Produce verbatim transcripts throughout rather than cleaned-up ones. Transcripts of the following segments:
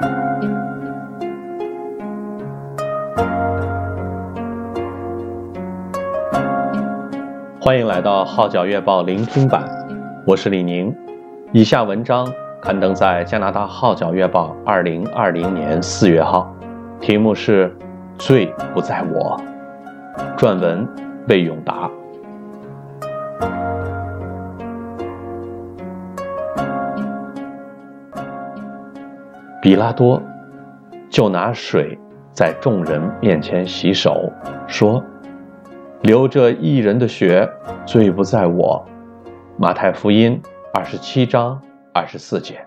欢迎来到号角月报聆听版，我是李宁。以下文章刊登在加拿大号角月报二零二零年四月号，题目是罪不在我，撰文魏永达。比拉多就拿水在众人面前洗手，说：流这义人的血，罪不在我。马太福音二十七章二十四节。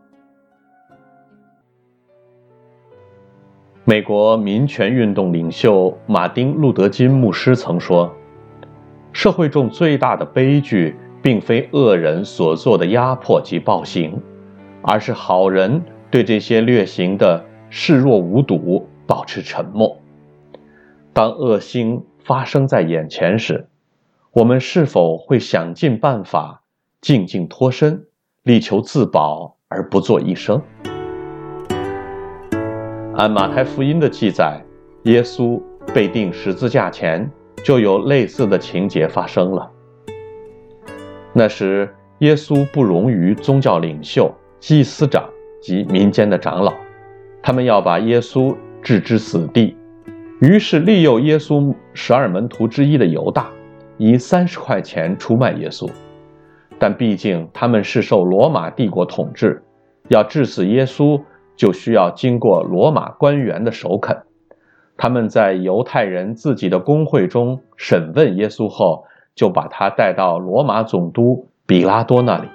美国民权运动领袖马丁·路德·金牧师曾说，社会中最大的悲剧并非恶人所做的压迫及暴行，而是好人对这些劣行的视若无睹，保持沉默。当恶行发生在眼前时，我们是否会想尽办法静静脱身，力求自保而不作一声？按马太福音的记载，耶稣被钉十字架前就有类似的情节发生了。那时耶稣不容于宗教领袖、祭司长及民间的长老，他们要把耶稣置之死地，于是利诱耶稣十二门徒之一的犹大以三十块钱出卖耶稣。但毕竟他们是受罗马帝国统治，要治死耶稣就需要经过罗马官员的首肯。他们在犹太人自己的公会中审问耶稣后，就把他带到罗马总督比拉多那里。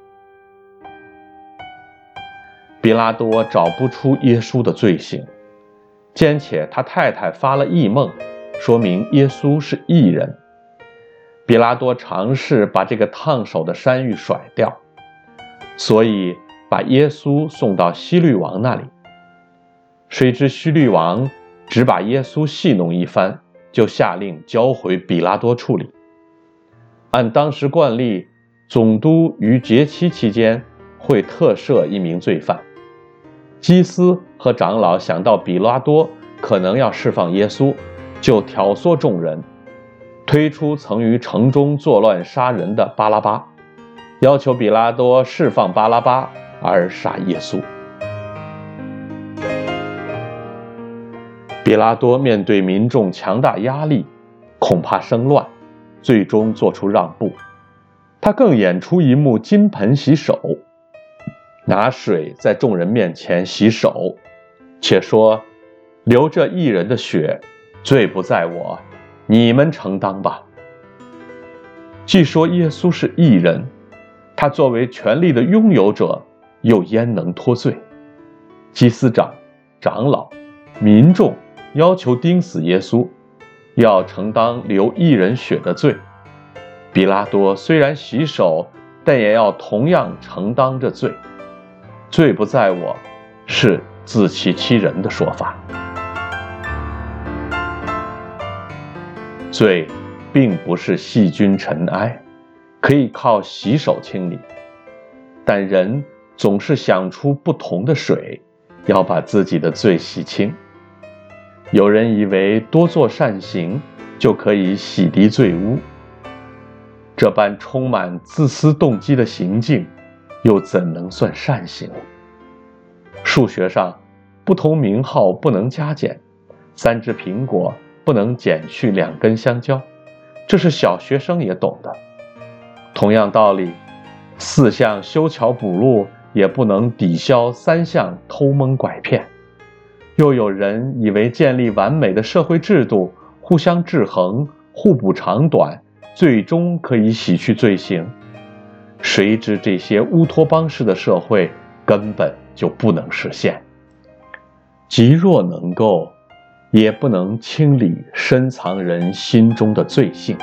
比拉多找不出耶稣的罪行，兼且他太太发了异梦，说明耶稣是义人。比拉多尝试把这个烫手的山芋甩掉，所以把耶稣送到希律王那里。谁知希律王只把耶稣戏弄一番，就下令交回比拉多处理。按当时惯例，总督于节期期间会特赦一名罪犯。祭司和长老想到比拉多可能要释放耶稣，就挑唆众人，推出曾于城中作乱杀人的巴拉巴，要求比拉多释放巴拉巴而杀耶稣。比拉多面对民众强大压力，恐怕生乱，最终做出让步。他更演出一幕金盆洗手，拿水在众人面前洗手，且说：流这义人的血，罪不在我，你们承担吧。既说耶稣是义人，他作为权力的拥有者，又焉能脱罪？祭司长、长老、民众要求钉死耶稣，要承担流义人血的罪。比拉多虽然洗手，但也要同样承担这罪。罪不在我，是自欺欺人的说法。罪并不是细菌尘埃，可以靠洗手清理，但人总是想出不同的水，要把自己的罪洗清。有人以为多做善行就可以洗涤罪污，这般充满自私动机的行径，又怎能算善行？数学上，不同名号不能加减，三只苹果不能减去两根香蕉，这是小学生也懂的。同样道理，四项修桥补路也不能抵消三项偷蒙拐骗。又有人以为建立完美的社会制度，互相制衡，互补长短，最终可以洗去罪行。谁知这些乌托邦式的社会根本就不能实现。即若能够，也不能清理深藏人心中的罪性。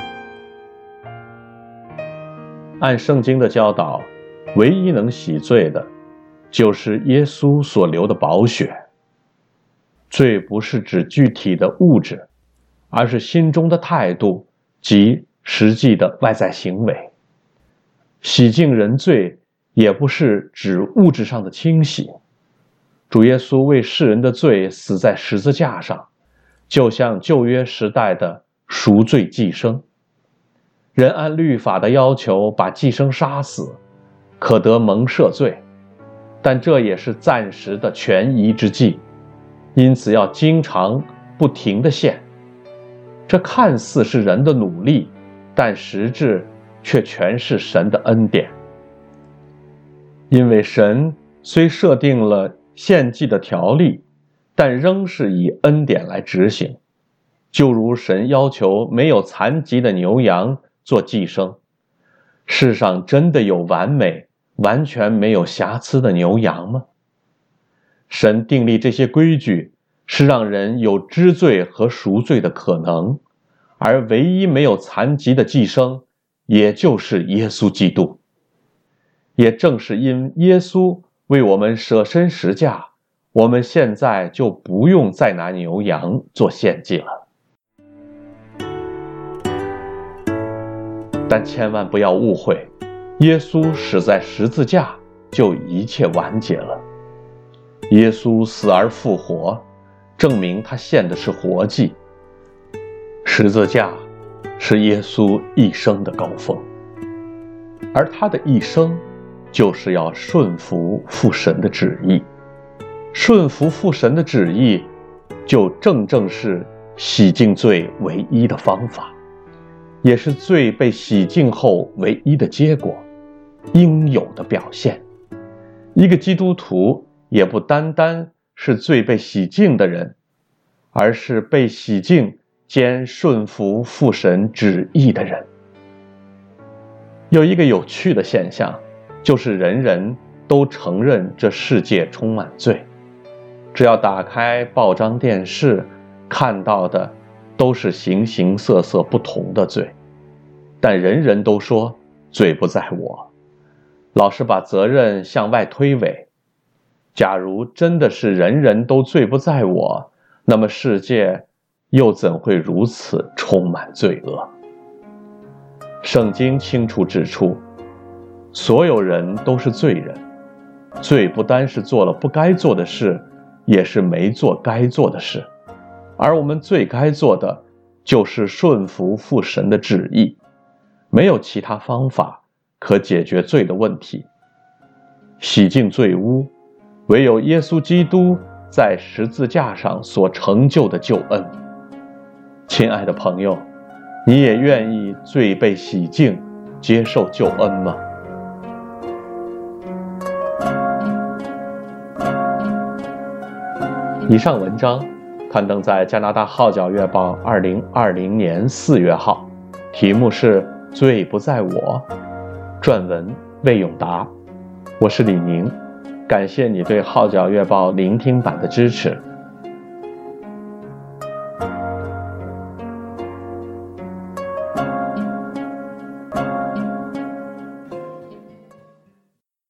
按圣经的教导，唯一能洗罪的，就是耶稣所流的宝血。罪不是指具体的物质，而是心中的态度及实际的外在行为。洗净人罪，也不是指物质上的清洗， 主耶稣为世人的罪死在十字架上，就像旧约时代的赎罪祭牲。人按律法的要求把祭牲杀死，可得蒙赦罪，但这也是暂时的权宜之计，因此要经常不停地献。这看似是人的努力，但实质却全是神的恩典。因为神虽设定了献祭的条例，但仍是以恩典来执行。就如神要求没有残疾的牛羊做祭牲，世上真的有完美、完全没有瑕疵的牛羊吗？神订立这些规矩，是让人有知罪和赎罪的可能，而唯一没有残疾的祭牲，也就是耶稣基督。也正是因耶稣为我们舍身实价，我们现在就不用再拿牛羊做献祭了。但千万不要误会，耶稣死在十字架就一切完结了。耶稣死而复活，证明他献的是活祭。十字架是耶稣一生的高峰，而他的一生就是要顺服父神的旨意。顺服父神的旨意，就正正是洗净罪唯一的方法，也是罪被洗净后唯一的结果，应有的表现。一个基督徒也不单单是罪被洗净的人，而是被洗净兼顺服父神旨意的人。有一个有趣的现象，就是人人都承认这世界充满罪。只要打开报章电视，看到的都是形形色色不同的罪，但人人都说罪不在我，老是把责任向外推诿。假如真的是人人都罪不在我，那么世界又怎会如此充满罪恶？圣经清楚指出，所有人都是罪人，罪不单是做了不该做的事，也是没做该做的事。而我们最该做的，就是顺服父神的旨意，没有其他方法可解决罪的问题。洗净罪污，唯有耶稣基督在十字架上所成就的救恩。亲爱的朋友，你也愿意罪被洗净，接受救恩吗？以上文章刊登在加拿大号角月报二零二零年四月号，题目是《罪不在我》，撰文魏永达。我是李宁，感谢你对号角月报聆听版的支持。